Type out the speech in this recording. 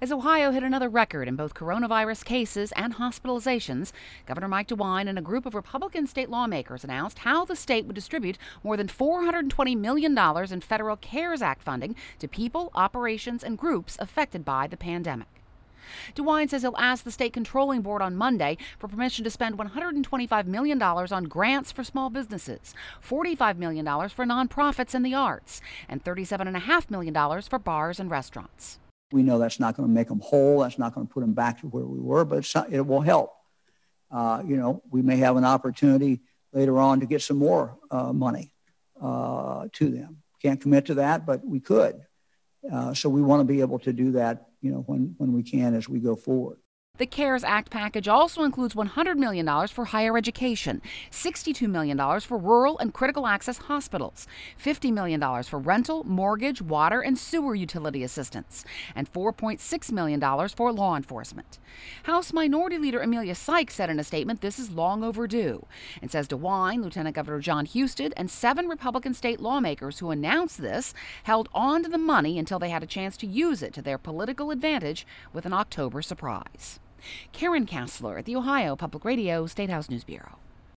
As Ohio hit another record in both coronavirus cases and hospitalizations, Governor Mike DeWine and a group of Republican state lawmakers announced how the state would distribute more than $420 million in federal CARES Act funding to people, operations, and groups affected by the pandemic. DeWine says he'll ask the state controlling board on Monday for permission to spend $125 million on grants for small businesses, $45 million for nonprofits and the arts, and $37.5 million for bars and restaurants. We know that's not going to make them whole. That's not going to put them back to where we were, but it will help. We may have an opportunity later on to get some more money to them. Can't commit to that, but we could. So we want to be able to do that, when we can as we go forward. The CARES Act package also includes $100 million for higher education, $62 million for rural and critical access hospitals, $50 million for rental, mortgage, water, and sewer utility assistance, and $4.6 million for law enforcement. House Minority Leader Amelia Sykes said in a statement this is long overdue, and says DeWine, Lieutenant Governor Jon Husted, and 7 Republican state lawmakers who announced this held on to the money until they had a chance to use it to their political advantage with an October surprise. Karen Kassler at the Ohio Public Radio State House News Bureau.